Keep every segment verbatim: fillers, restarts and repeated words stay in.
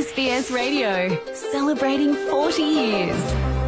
S B S Radio, celebrating forty years.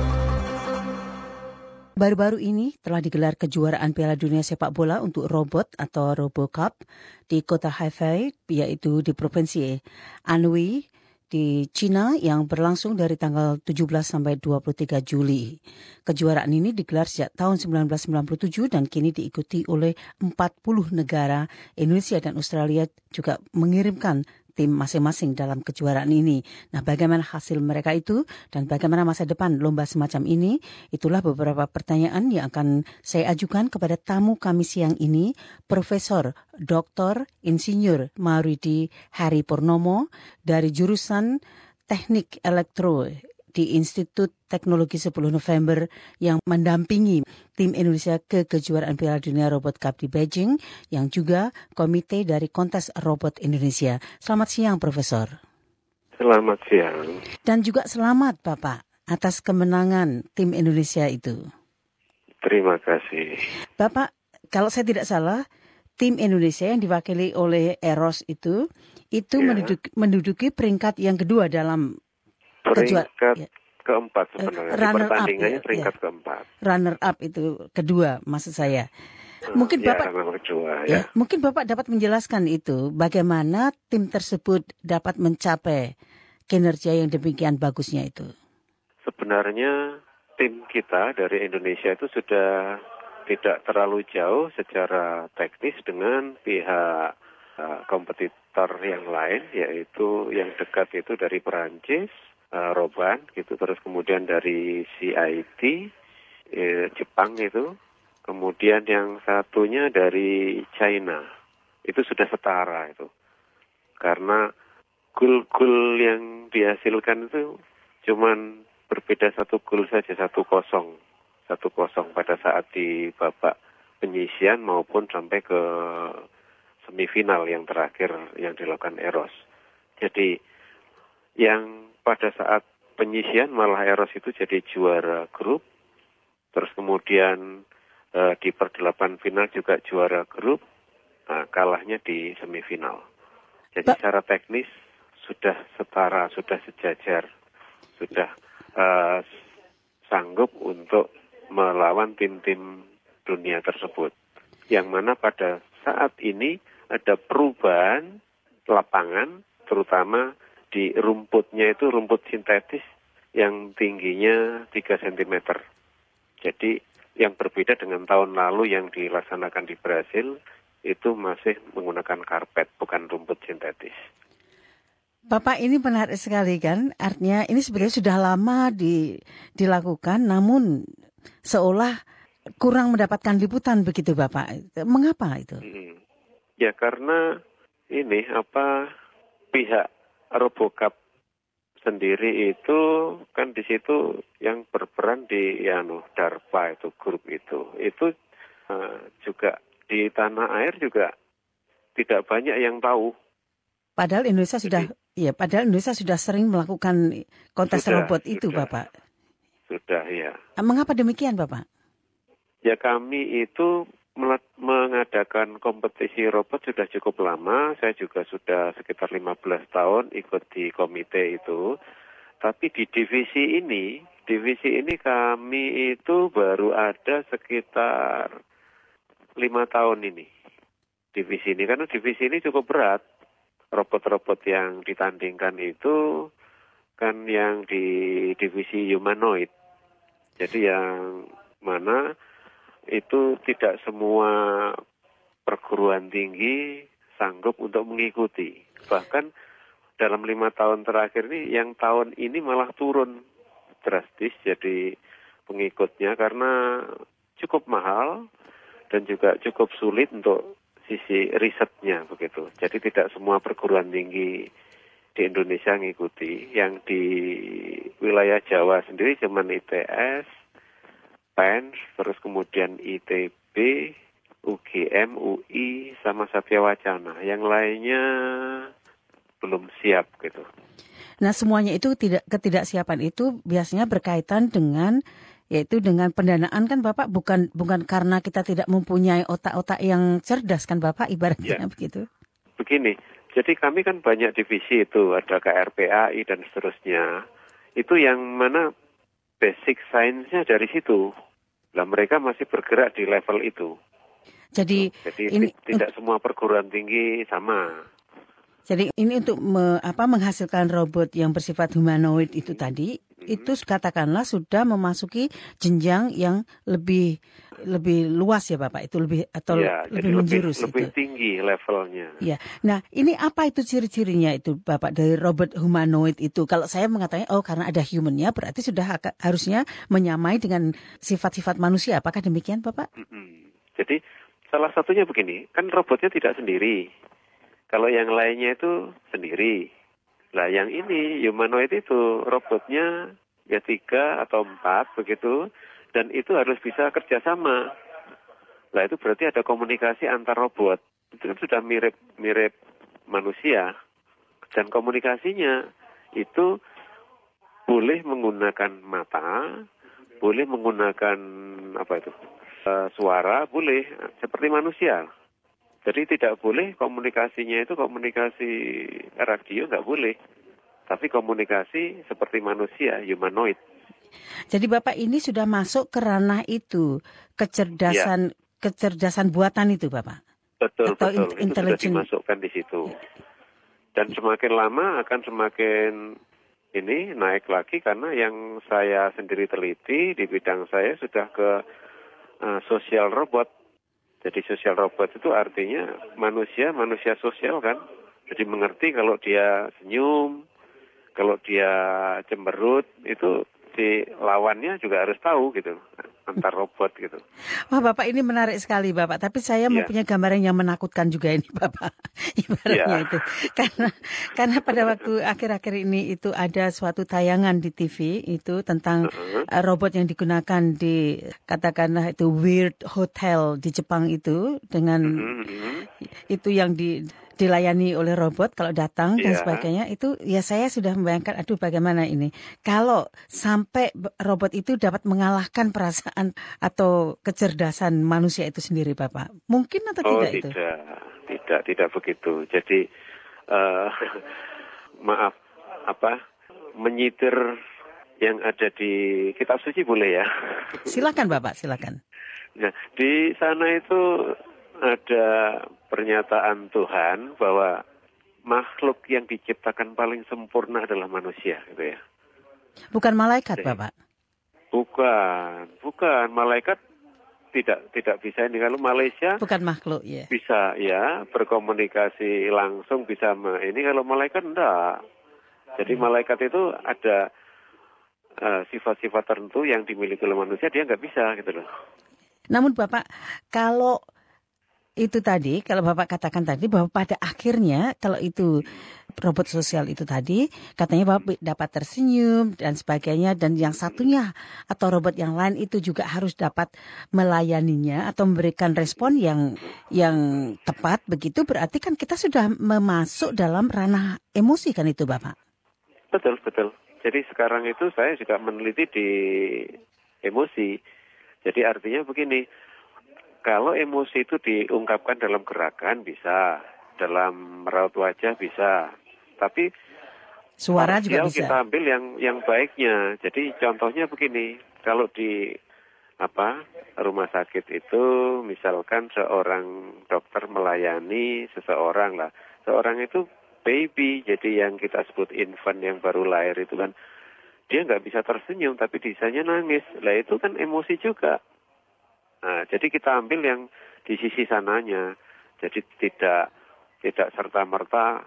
Baru-baru ini telah digelar kejuaraan Piala Dunia Sepak Bola untuk robot atau RoboCup di kota Hefei, yaitu di provinsi Anhui di China yang berlangsung dari tanggal tujuh belas sampai dua puluh tiga Juli. Kejuaraan ini digelar sejak tahun sembilan belas sembilan puluh tujuh dan kini diikuti oleh empat puluh negara. Indonesia dan Australia juga mengirimkan tim masing-masing dalam kejuaraan ini. Nah, bagaimana hasil mereka itu dan bagaimana masa depan lomba semacam ini? Itulah beberapa pertanyaan yang akan saya ajukan kepada tamu kami siang ini, Profesor Doktor Insinyur Mawarudi Heri Purnomo dari jurusan Teknik Elektro di Institut Teknologi sepuluh November yang mendampingi tim Indonesia ke kejuaraan Piala Dunia Robot Cup di Beijing, yang juga komite dari Kontes Robot Indonesia. Selamat siang, Profesor. Selamat siang. Dan juga selamat, Bapak, atas kemenangan tim Indonesia itu. Terima kasih. Bapak, kalau saya tidak salah, tim Indonesia yang diwakili oleh Eros itu, itu ya. menduduki, menduduki peringkat yang kedua dalam peringkat ya. keempat sebenarnya. Runner Di pertandingannya up, ya, peringkat ya. keempat. Runner up itu kedua, maksud saya. Mungkin ya, Bapak kedua, ya. ya. Mungkin Bapak dapat menjelaskan itu, bagaimana tim tersebut dapat mencapai kinerja yang demikian bagusnya itu. Sebenarnya tim kita dari Indonesia itu sudah tidak terlalu jauh secara teknis dengan pihak uh, kompetitor yang lain, yaitu yang dekat itu dari Perancis, uh, Roban gitu, terus kemudian dari C I T eh, Jepang itu, kemudian yang satunya dari China. Itu sudah setara itu, karena gol-gol yang dihasilkan itu cuman berbeda satu gol saja, satu kosong satu kosong pada saat di babak penyisian maupun sampai ke semifinal yang terakhir yang dilakukan Eros. Jadi yang pada saat penyisian malah Eros itu jadi juara grup, terus kemudian eh, di perdelapan final juga juara grup, nah, kalahnya di semifinal. Jadi secara teknis sudah setara, sudah sejajar, sudah eh, sanggup untuk melawan tim-tim dunia tersebut. Yang mana pada saat ini ada perubahan lapangan, terutama di rumputnya itu rumput sintetis yang tingginya tiga sentimeter. Jadi yang berbeda dengan tahun lalu yang dilaksanakan di Brasil, itu masih menggunakan karpet, bukan rumput sintetis. Bapak, ini menarik sekali kan, artinya ini sebenarnya sudah lama di, dilakukan, namun seolah kurang mendapatkan liputan begitu, Bapak. Mengapa itu? Hmm. Ya karena ini apa pihak RoboCup sendiri itu kan di situ yang berperan di ya no, DARPA itu grup itu. Itu uh, juga di tanah air juga tidak banyak yang tahu. Padahal Indonesia Jadi, sudah ya, padahal Indonesia sudah sering melakukan kontes sudah, robot itu, sudah. Bapak. Sudah, ya. Mengapa demikian, Bapak? Ya, kami itu mengadakan kompetisi robot sudah cukup lama. Saya juga sudah sekitar lima belas tahun ikut di komite itu. Tapi di divisi ini, divisi ini kami itu baru ada sekitar lima tahun ini. Divisi ini, karena divisi ini cukup berat. Robot-robot yang ditandingkan itu kan yang di divisi humanoid. Jadi yang mana itu tidak semua perguruan tinggi sanggup untuk mengikuti. Bahkan dalam lima tahun terakhir ini, yang tahun ini malah turun drastis jadi pengikutnya karena cukup mahal dan juga cukup sulit untuk sisi risetnya begitu. Jadi tidak semua perguruan tinggi di Indonesia ngikuti. Yang di wilayah Jawa sendiri cuma I T S, P E N S, terus kemudian I T B, U G M, U I, sama Satya Wacana. Yang lainnya belum siap gitu. Nah, semuanya itu tidak ketidaksiapan itu biasanya berkaitan dengan yaitu dengan pendanaan kan, Bapak, bukan bukan karena kita tidak mempunyai otak-otak yang cerdas kan, Bapak, ibaratnya ya. Begitu. Begini, Jadi kami kan banyak divisi itu, ada K R P A I dan seterusnya. Itu yang mana basic science-nya dari situ. Nah, mereka masih bergerak di level itu. Jadi, Jadi ini tidak semua perguruan tinggi sama. Jadi ini untuk me, apa, menghasilkan robot yang bersifat humanoid itu tadi, hmm. itu katakanlah sudah memasuki jenjang yang lebih lebih luas ya Bapak, itu lebih atau ya, lebih menjurus lebih, lebih itu. tinggi levelnya. Ya, nah ini apa itu ciri-cirinya itu Bapak dari robot humanoid itu? Kalau saya mengatakan oh karena ada humannya berarti sudah harusnya menyamai dengan sifat-sifat manusia. Apakah demikian Bapak? Hmm. Jadi salah satunya begini, kan robotnya tidak sendiri. Kalau yang lainnya itu sendiri. Nah, yang ini humanoid itu robotnya ya tiga atau empat begitu, dan itu harus bisa kerjasama. Nah, itu berarti ada komunikasi antar robot. Itu kan sudah mirip-mirip manusia. Dan komunikasinya itu boleh menggunakan mata, boleh menggunakan apa itu uh, suara, boleh seperti manusia. Jadi tidak boleh komunikasinya itu komunikasi radio, nggak boleh. Tapi komunikasi seperti manusia, humanoid. Jadi Bapak ini sudah masuk ke ranah itu, kecerdasan ya. kecerdasan buatan itu Bapak? Betul, Atau betul. In- itu sudah dimasukkan di situ. Dan semakin lama akan semakin ini naik lagi karena yang saya sendiri teliti di bidang saya sudah ke uh, sosial robot. Jadi sosial robot itu artinya manusia, manusia sosial kan. Jadi mengerti kalau dia senyum, kalau dia cemberut, itu si lawannya juga harus tahu gitu, antar robot gitu. Wah Bapak ini menarik sekali Bapak, tapi saya yeah. mempunyai gambaran yang menakutkan juga ini Bapak. Ibaratnya yeah. itu. Karena karena pada waktu akhir-akhir ini itu ada suatu tayangan di T V itu tentang uh-huh. uh, robot yang digunakan di katakanlah itu Weird Hotel di Jepang itu dengan uh-huh. itu yang di dilayani oleh robot kalau datang dan yeah. sebagainya, itu ya saya sudah membayangkan aduh bagaimana ini kalau sampai robot itu dapat mengalahkan perasaan atau kecerdasan manusia itu sendiri Bapak. Mungkin atau oh, tidak, tidak itu? Tidak, tidak begitu. Jadi uh, maaf apa menyitir yang ada di kitab suci boleh ya? Silakan Bapak, silakan. Nah, di sana itu ada pernyataan Tuhan bahwa makhluk yang diciptakan paling sempurna adalah manusia, gitu ya. Bukan malaikat, Jadi, Bapak? Bukan, bukan malaikat tidak tidak bisa ini. Kalau Malaysia bukan makhluk, ya. Bisa ya berkomunikasi langsung bisa ini. Kalau malaikat enggak. Jadi hmm. malaikat itu ada uh, sifat-sifat tertentu yang dimiliki oleh manusia dia nggak bisa, gitu loh. Namun Bapak, kalau itu tadi, kalau Bapak katakan tadi bahwa pada akhirnya kalau itu robot sosial itu tadi, katanya Bapak dapat tersenyum dan sebagainya, dan yang satunya atau robot yang lain itu juga harus dapat melayaninya atau memberikan respon yang yang tepat, begitu berarti kan kita sudah memasuk dalam ranah emosi kan itu Bapak? Betul, betul. Jadi sekarang itu saya juga meneliti di emosi. Jadi artinya begini, kalau emosi itu diungkapkan dalam gerakan bisa, dalam meraut wajah bisa, tapi suara juga bisa. Kita ambil yang yang baiknya. Jadi contohnya begini, kalau di apa rumah sakit itu, misalkan seorang dokter melayani seseorang lah, seorang itu baby, jadi yang kita sebut infant yang baru lahir itu kan, dia nggak bisa tersenyum, tapi bisanya nangis. Lah itu kan emosi juga. Nah, jadi kita ambil yang di sisi sananya. Jadi tidak tidak serta-merta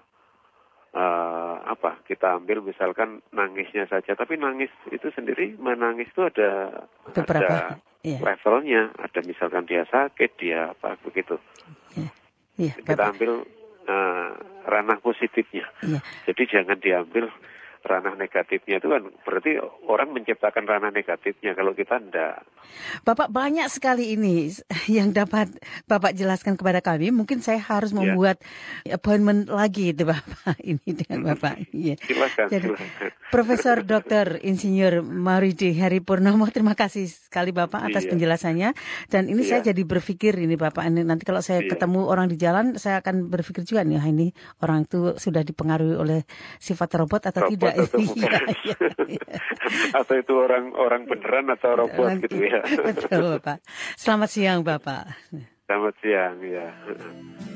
uh, apa kita ambil misalkan nangisnya saja, tapi nangis itu sendiri menangis itu ada beberapa ada iya. levelnya, ada misalkan dia sakit, dia apa begitu. Iya. Iya, kita ambil uh, ranah positifnya. Iya. Jadi jangan diambil ranah negatifnya itu kan berarti orang menciptakan ranah negatifnya, kalau kita enggak. Bapak, banyak sekali ini yang dapat Bapak jelaskan kepada kami. Mungkin saya harus membuat ya. appointment lagi itu Bapak ini dengan Bapak. Ya. Silakan, Jadi, silakan. Profesor Doktor Insinyur Mawardi Heri Purnomo, terima kasih sekali Bapak atas iya. penjelasannya. Dan ini iya. saya jadi berpikir ini Bapak, ini nanti kalau saya iya. ketemu orang di jalan, saya akan berpikir juga nih, ini orang itu sudah dipengaruhi oleh sifat robot atau robot tidak. Atau, bukan. ya, ya. Atau itu orang orang beneran atau robot gitu ya. Betul Bapak. Selamat siang Bapak. Selamat siang ya.